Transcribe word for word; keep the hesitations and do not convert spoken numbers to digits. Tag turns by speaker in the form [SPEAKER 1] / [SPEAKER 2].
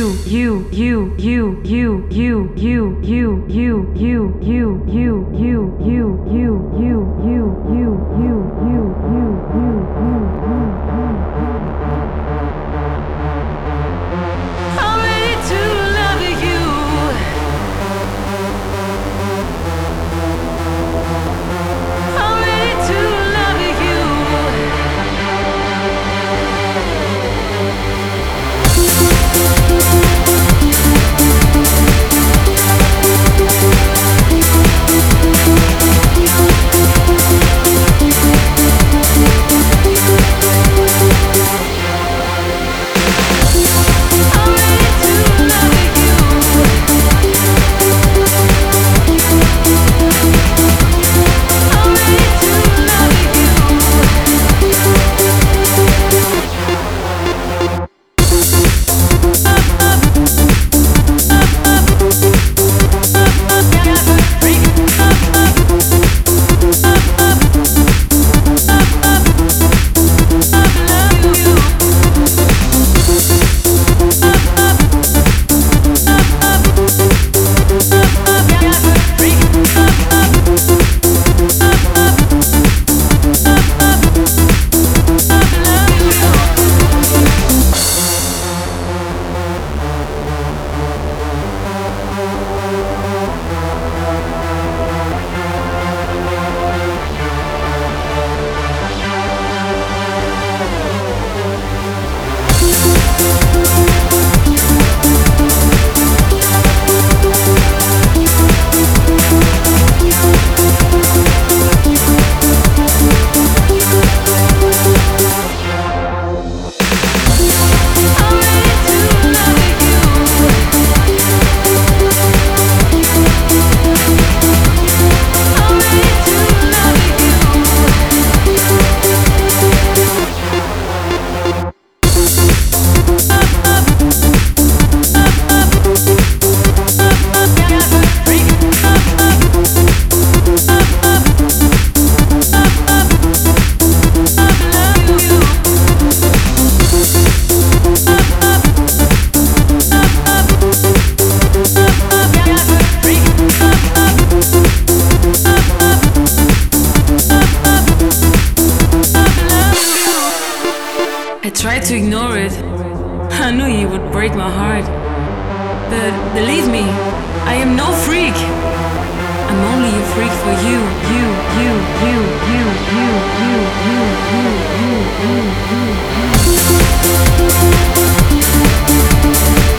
[SPEAKER 1] you, you, you, you, you, you, you, you, you, you, you, you, you, you, you, you, you, you, I'm ready to love you. I'm ready to love you. I tried to ignore it. I knew you would break my heart. But believe me, I am no freak. I'm only a freak for you, you, you, you, you, you, you, you, you, you, you, you.